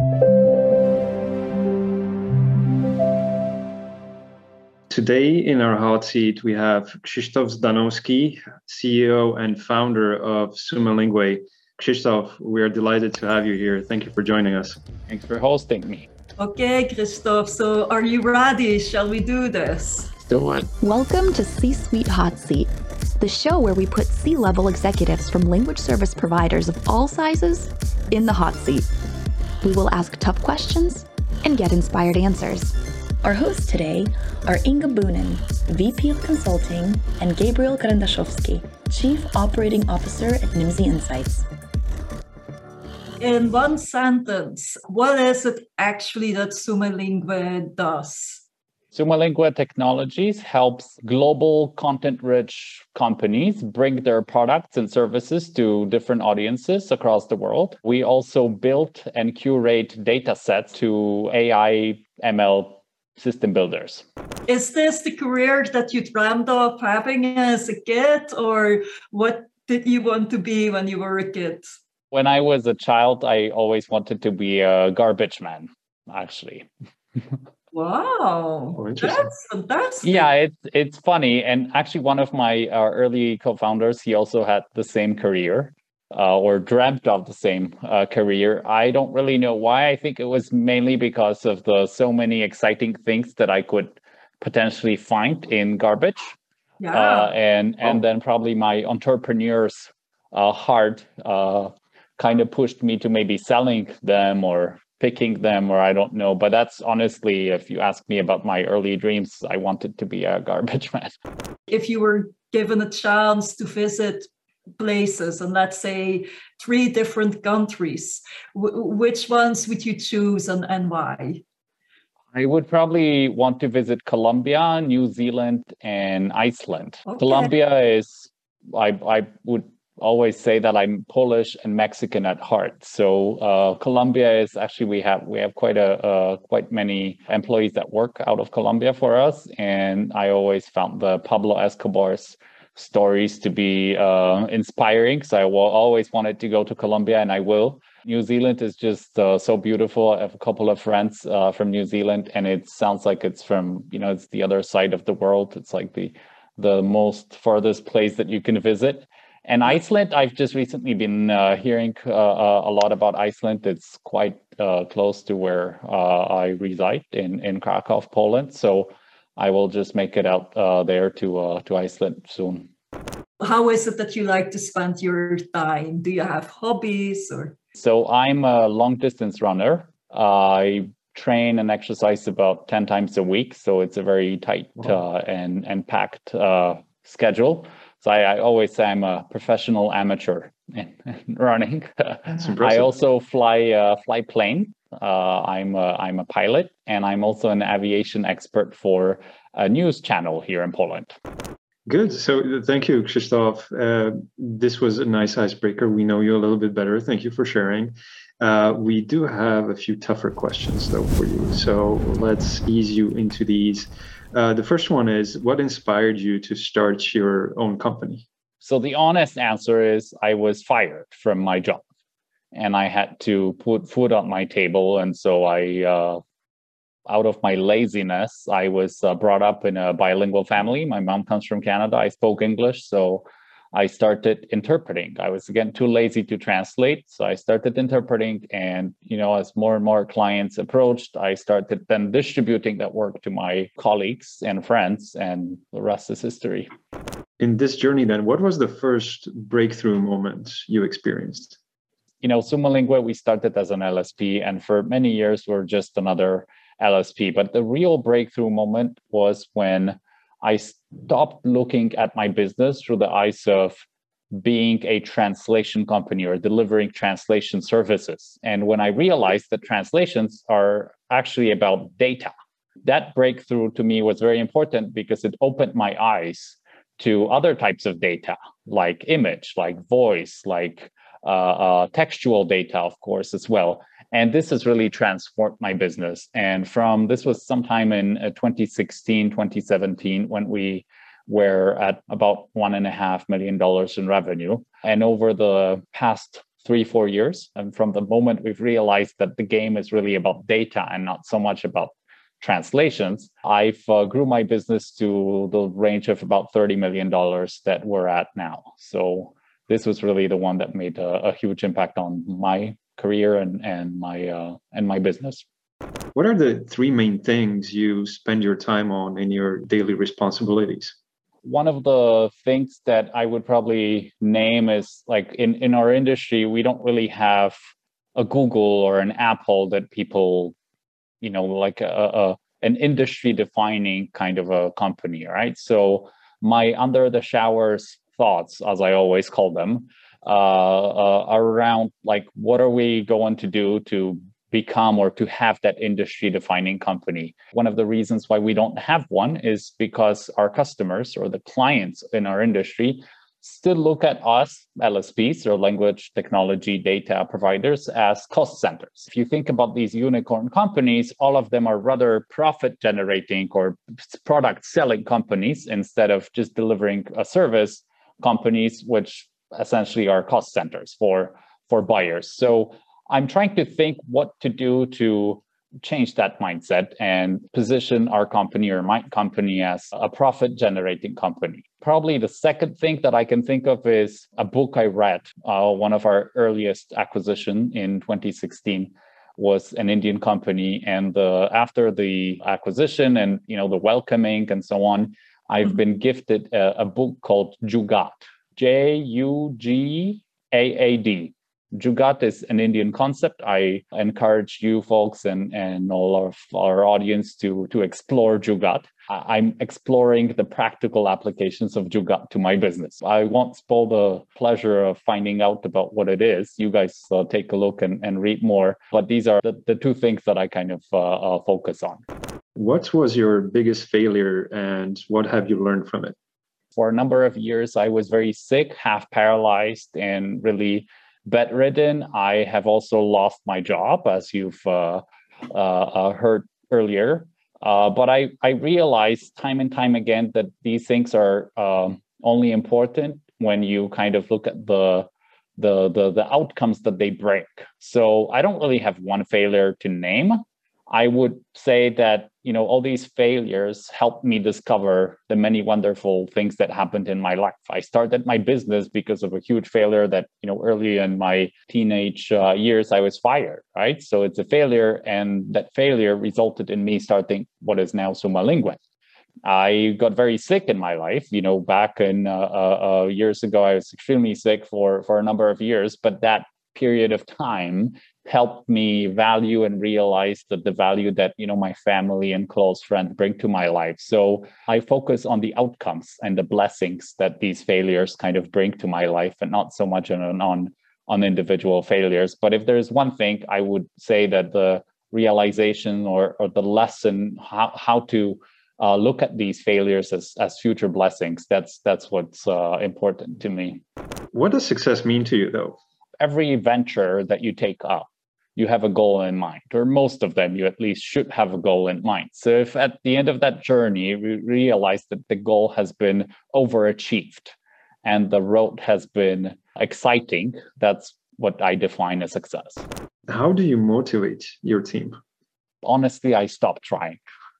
Today in our hot seat, we have Krzysztof Zdanowski, CEO and founder of SummaLingua. Krzysztof, we are delighted to have you here. Thank you for joining us. Thanks for hosting me. Okay, Krzysztof, so are you ready? Shall we do this? Do it. Welcome to C-Suite Hot Seat, the show where we put C-level executives from language service providers of all sizes in the hot seat. We will ask tough questions and get inspired answers. Our hosts today are Inga Boonen, VP of Consulting, and Gabriel Grandaszowski, Chief Operating Officer at Nimdzi Insights. In one sentence, what is it actually that SummaLingua does? SummaLingua Technologies helps global content-rich companies bring their products and services to different audiences across the world. We also build and curate data sets to AI, ML system builders. Is this the career that you dreamed of having as a kid, or what did you want to be when you were a kid? When I was a child, I always wanted to be a garbage man, actually. Wow, that's fantastic. Yeah, it's funny. And actually, one of my early co-founders, he also had the same career. Or dreamt of the same career. I don't really know why. I think it was mainly because of the so many exciting things that I could potentially find in garbage. Yeah. And then probably my entrepreneur's heart kind of pushed me to maybe selling them or picking them, or I don't know. But that's honestly, if you ask me about my early dreams, I wanted to be a garbage man. If you were given a chance to visit places, and let's say 3 different countries, which ones would you choose and why? I would probably want to visit Colombia, New Zealand, and Iceland. Okay. Colombia is, I would always say that I'm Polish and Mexican at heart. So Colombia is actually, we have quite many employees that work out of Colombia for us. And I always found the Pablo Escobar's stories to be inspiring. So I will always wanted to go to Colombia, and I will. New Zealand is just so beautiful. I have a couple of friends from New Zealand, and it sounds like it's from, it's the other side of the world. It's like the most farthest place that you can visit. And Iceland, I've just recently been hearing a lot about Iceland. It's quite close to where I reside in Krakow, Poland. So I will just make it out there to Iceland soon. How is it that you like to spend your time? Do you have hobbies or? So I'm a long distance runner. I train and exercise about 10 times a week. So it's a very tight and packed schedule. So I always say I'm a professional amateur in running. That's impressive. I also fly plane. I'm a pilot, and I'm also an aviation expert for a news channel here in Poland. Good. So thank you, Krzysztof. This was a nice icebreaker. We know you a little bit better. Thank you for sharing. We do have a few tougher questions, though, for you. So let's ease you into these. The first one is, what inspired you to start your own company? So the honest answer is I was fired from my job. And I had to put food on my table. And so out of my laziness, I was brought up in a bilingual family. My mom comes from Canada. I spoke English. So I started interpreting. I was, again, too lazy to translate. So I started interpreting. And, as more and more clients approached, I started then distributing that work to my colleagues and friends. And the rest is history. In this journey, then, what was the first breakthrough moment you experienced? SummaLingua, we started as an LSP, and for many years, we're just another LSP. But the real breakthrough moment was when I stopped looking at my business through the eyes of being a translation company or delivering translation services. And when I realized that translations are actually about data, that breakthrough to me was very important because it opened my eyes to other types of data, like image, like voice, like textual data, of course, as well. And this has really transformed my business. And this was sometime in 2016, 2017, when we were at about $1.5 million in revenue. And over the past 3-4 years. And from the moment we've realized that the game is really about data and not so much about translations, I've grew my business to the range of about $30 million that we're at now. So this was really the one that made a huge impact on my career and my business. What are the 3 main things you spend your time on in your daily responsibilities? One of the things that I would probably name is, like, in our industry, we don't really have a Google or an Apple that people, like an industry defining kind of a company, right? So my under the showers thoughts, as I always call them, are around, like, what are we going to do to become or to have that industry defining company? One of the reasons why we don't have one is because our customers or the clients in our industry still look at us, LSPs or language technology data providers, as cost centers. If you think about these unicorn companies, all of them are rather profit generating or product selling companies instead of just delivering a service companies, which essentially are cost centers for buyers. So I'm trying to think what to do to change that mindset and position our company or my company as a profit generating company. Probably the second thing that I can think of is a book I read. One of our earliest acquisition in 2016 was an Indian company. And after the acquisition and the welcoming and so on, I've been gifted a book called Jugaad, Jugaad. Jugaad is an Indian concept. I encourage you folks and all of our audience to explore Jugaad. I'm exploring the practical applications of Jugaad to my business. I won't spoil the pleasure of finding out about what it is. You guys take a look and read more. But these are the 2 things that I kind of focus on. What was your biggest failure and what have you learned from it? For a number of years, I was very sick, half paralyzed, and really bedridden. I have also lost my job, as you've heard earlier. But I realized time and time again that these things are only important when you kind of look at the outcomes that they bring. So I don't really have one failure to name. I would say that, all these failures helped me discover the many wonderful things that happened in my life. I started my business because of a huge failure that, early in my teenage years, I was fired, right? So it's a failure, and that failure resulted in me starting what is now Summa Linguae. I got very sick in my life, back in years ago. I was extremely sick for a number of years, but that period of time helped me value and realize that the value that my family and close friends bring to my life. So I focus on the outcomes and the blessings that these failures kind of bring to my life, and not so much on individual failures. But if there's one thing, I would say that the realization or the lesson how to look at these failures as future blessings, that's what's important to me. What does success mean to you, though? Every venture that you take up, you have a goal in mind, or most of them, you at least should have a goal in mind. So if at the end of that journey, we realize that the goal has been overachieved and the road has been exciting, that's what I define as success. How do you motivate your team? Honestly, I stopped trying.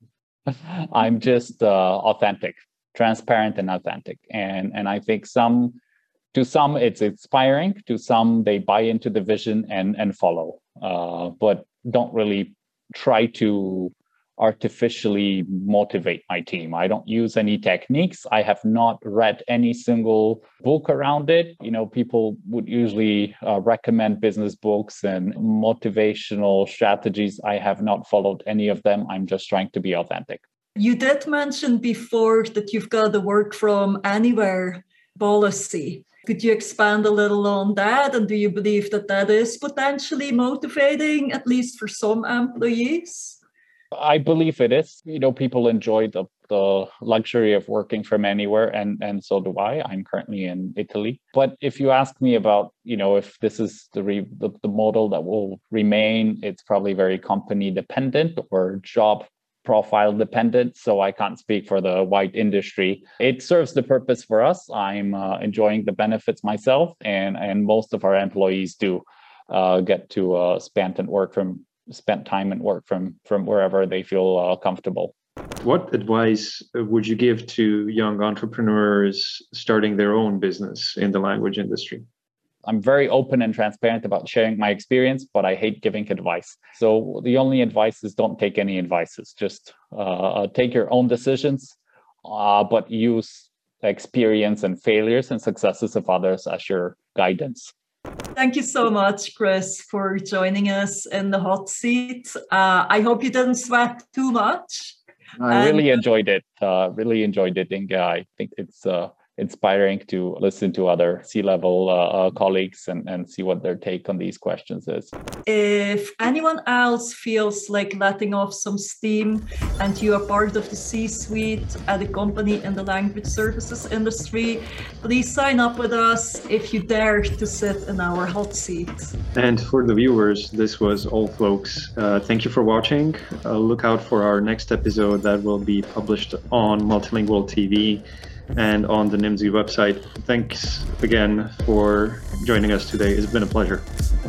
I'm just authentic, transparent and authentic. And I think to some, it's inspiring. To some, they buy into the vision and follow, but don't really try to artificially motivate my team. I don't use any techniques. I have not read any single book around it. People would usually recommend business books and motivational strategies. I have not followed any of them. I'm just trying to be authentic. You did mention before that you've got the work from anywhere policy. Could you expand a little on that? And do you believe that is potentially motivating, at least for some employees? I believe it is. People enjoy the luxury of working from anywhere, and so do I. I'm currently in Italy. But if you ask me about, if this is the model that will remain, it's probably very company dependent or job profile dependent, so I can't speak for the wide industry. It serves the purpose for us. I'm enjoying the benefits myself, and most of our employees do get to spend time and work from wherever they feel comfortable. What advice would you give to young entrepreneurs starting their own business in the language industry? I'm very open and transparent about sharing my experience, but I hate giving advice. So the only advice is don't take any advices. Just take your own decisions, but use experience and failures and successes of others as your guidance. Thank you so much, Chris, for joining us in the hot seat. I hope you didn't sweat too much. I really enjoyed it. Inga. I think it's inspiring to listen to other C-level colleagues and see what their take on these questions is. If anyone else feels like letting off some steam and you are part of the C-suite at a company in the language services industry, please sign up with us if you dare to sit in our hot seat. And for the viewers, this was all, folks. Thank you for watching. Look out for our next episode that will be published on Multilingual TV and on the Nimdzi website. Thanks again for joining us today. It's been a pleasure.